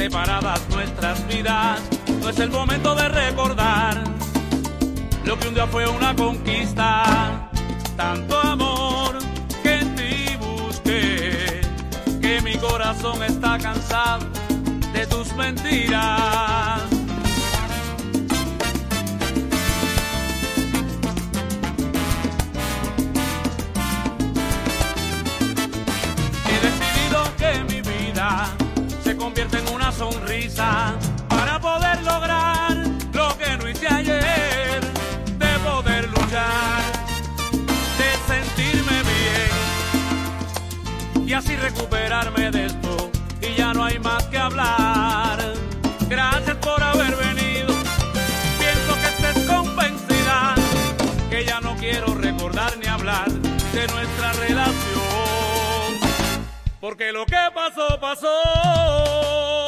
separadas nuestras vidas, no es el momento de recordar lo que un día fue una conquista. Tanto amor que en ti busqué, que mi corazón está cansado de tus mentiras. He decidido que mi vida se convierte en una sonrisa para poder lograr lo que no hice ayer, de poder luchar, de sentirme bien y así recuperarme de esto y ya no hay más que hablar. Gracias por haber venido, pienso que estés convencida que ya no quiero recordar ni hablar de nuestra relación, porque lo que pasó, pasó.